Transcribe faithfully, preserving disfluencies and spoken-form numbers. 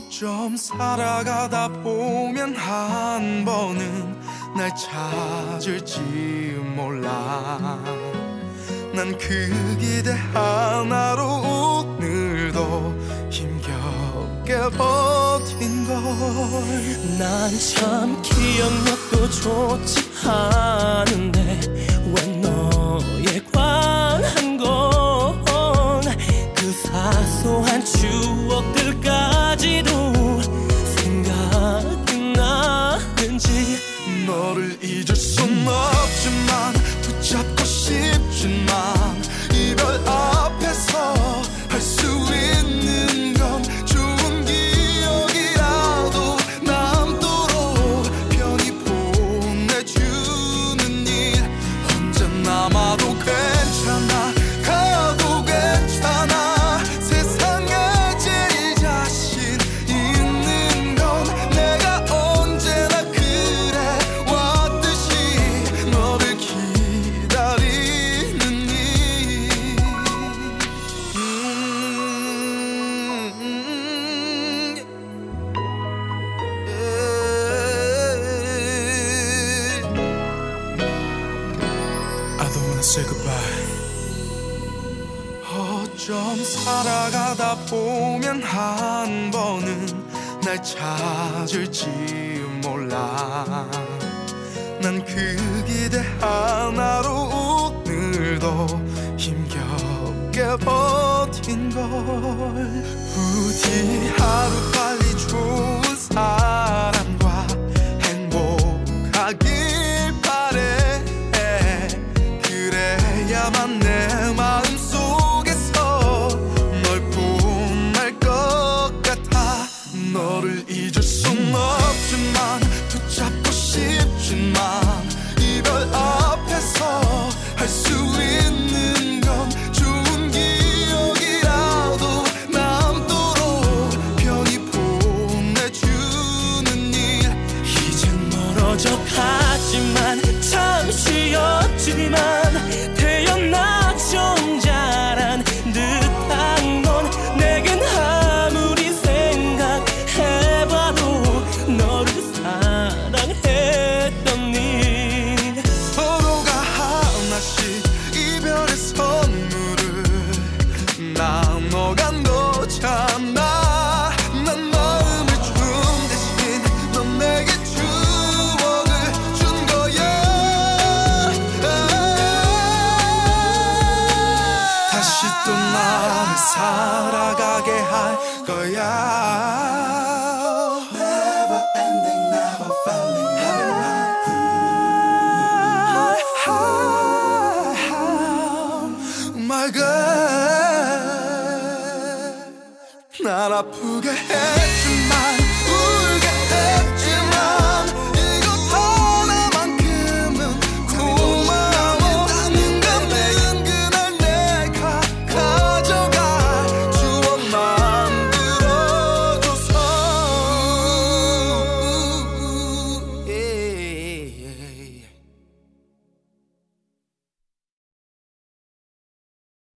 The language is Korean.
어쩜 살아가다 보면 한 번은 날 찾을지 몰라. 난 그 기대 하나로 오늘도 힘겹게 버틴 걸. 난 참 기억력도 좋지 않은데 왜 너에 관한 건 그 사소한 추억들까지도 생각이 나는지. 너를 잊을 순 없지만 붙잡고 싶지만 이별 앞에서 할 수 있는 건 좋은 기억이라도 남도록 편히 보내주는 일. 혼자 남아도 괜찮아, 가도 괜찮아. 세상에 제일 자신 있는 건 내가 언제나 그래 왔듯이 너를 기다리는 일. 음, 예. I don't wanna say goodbye. 어쩜 살아가다 보면 한 번은 날 찾을지 몰라. 난 그 기대 하나로 오늘도 힘겹게 버틴 걸. 부디 하루빨리 좋은 사람과 행복하길 바래. 그래야만 내 마음속에서 널 뽐낼 것 같아. 너를 잊을 순 없지만 붙잡고 싶지만 이별 앞에서 할 수 있는 건 좋은 기억이라도 남도록 편히 보내주는 일. 이젠 멀어져 가지만 잠시였지만 태어나 정자란 듯한 건 내겐 아무리 생각해봐도 너를 사랑했던 일. 서로가 하나씩 이별의 선물을 나눠간 거잖아. 난 마음을 준 대신 넌 내게 추억을 준 거야. 다시 또 나를 살아가게 할 거야. Never ending, never failing, never My girl, 날 아프게 했지만